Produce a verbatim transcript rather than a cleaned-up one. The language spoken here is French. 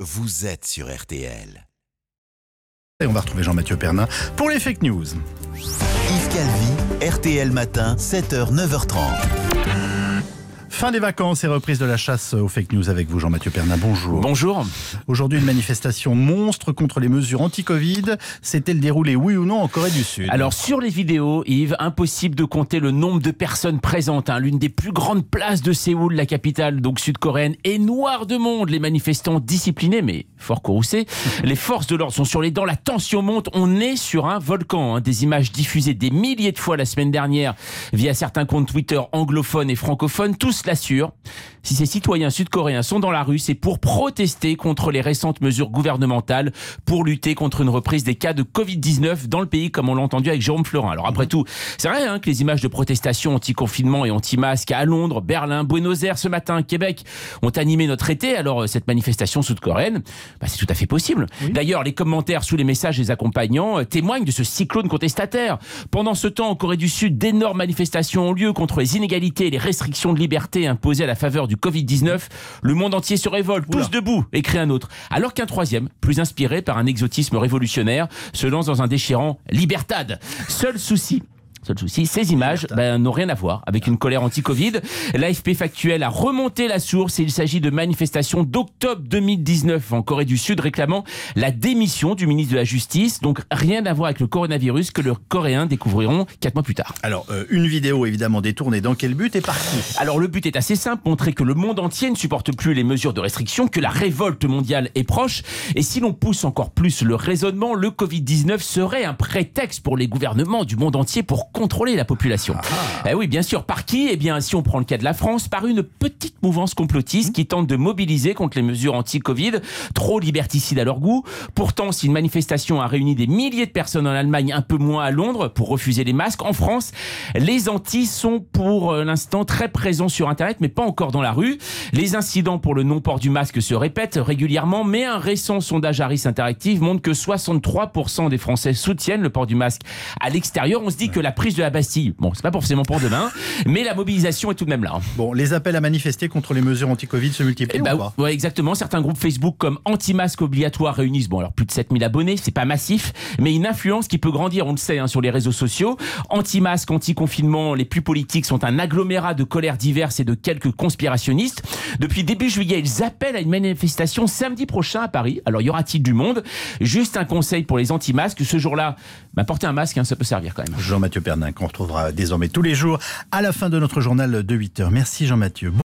vous êtes sur R T L. Et on va retrouver Jean-Mathieu Pernin pour les fake news. Yves Calvi, R T L Matin, sept heures neuf heures trente. Fin des vacances et reprise de la chasse aux fake news avec vous, Jean-Mathieu Pernin. Bonjour. Bonjour. Aujourd'hui, une manifestation monstre contre les mesures anti-Covid. S'est-elle déroulée, oui ou non, en Corée du Sud? Alors, sur les vidéos, Yves, impossible de compter le nombre de personnes présentes. Hein. L'une des plus grandes places de Séoul, la capitale donc sud-coréenne, est noire de monde. Les manifestants disciplinés, mais fort courroucés. Les forces de l'ordre sont sur les dents, la tension monte. On est sur un volcan. Hein. Des images diffusées des milliers de fois la semaine dernière via certains comptes Twitter anglophones et francophones. Tous l'assure, si ces citoyens sud-coréens sont dans la rue, c'est pour protester contre les récentes mesures gouvernementales pour lutter contre une reprise des cas de covid dix-neuf dans le pays, comme on l'a entendu avec Jérôme Florin. Alors après tout, c'est vrai hein, que les images de protestation anti-confinement et anti-masque à Londres, Berlin, Buenos Aires ce matin, Québec, ont animé notre été. Alors cette manifestation sud-coréenne, bah, c'est tout à fait possible. Oui. D'ailleurs, les commentaires sous les messages des accompagnants euh, témoignent de ce cyclone contestataire. Pendant ce temps, en Corée du Sud, d'énormes manifestations ont lieu contre les inégalités et les restrictions de liberté imposées à la faveur du covid dix-neuf. Le monde entier se révolte, tous debout, écrit un autre. Alors qu'un troisième, plus inspiré par un exotisme révolutionnaire, se lance dans un déchirant Libertad. Seul souci, Seul souci, ces images ben, n'ont rien à voir avec une colère anti-Covid. L'A F P Factuel a remonté la source et il s'agit de manifestations d'octobre deux mille dix-neuf en Corée du Sud réclamant la démission du ministre de la Justice. Donc rien à voir avec le coronavirus que les Coréens découvriront quatre mois plus tard. Alors euh, une vidéo évidemment détournée, dans quel but et par qui? Alors le but est assez simple, montrer que le monde entier ne supporte plus les mesures de restriction, que la révolte mondiale est proche. Et si l'on pousse encore plus le raisonnement, le covid dix-neuf serait un prétexte pour les gouvernements du monde entier pour contrôler la population. Ah. Eh oui, bien sûr. Par qui? Eh bien, si on prend le cas de la France, par une petite mouvance complotiste mmh. qui tente de mobiliser contre les mesures anti-Covid, trop liberticides à leur goût. Pourtant, si une manifestation a réuni des milliers de personnes en Allemagne, un peu moins à Londres, pour refuser les masques, en France, les antis sont pour l'instant très présents sur Internet, mais pas encore dans la rue. Les incidents pour le non-port du masque se répètent régulièrement, mais un récent sondage Harris Interactive montre que soixante-trois pour cent des Français soutiennent le port du masque à l'extérieur. On se dit que la prise de la Bastille, bon, c'est pas forcément pour demain, mais la mobilisation est tout de même là. Bon, les appels à manifester contre les mesures anti-Covid se multiplient eh bah, ou pas? Ouais, exactement. Certains groupes Facebook comme Anti-Masque Obligatoire réunissent, bon, alors plus de sept mille abonnés, c'est pas massif, mais une influence qui peut grandir, on le sait, hein, sur les réseaux sociaux. Anti-masque, anti-confinement, les plus politiques sont un agglomérat de colères diverses et de quelques conspirationnistes. Depuis début juillet, ils appellent à une manifestation samedi prochain à Paris. Alors, y aura-t-il du monde? Juste un conseil pour les anti-masques, ce jour-là, bah, porter un masque, hein, ça peut servir quand même. Jean-Mathieu Pernin, qu'on retrouvera désormais tous les jours à la fin de notre journal de huit heures. Merci Jean-Mathieu.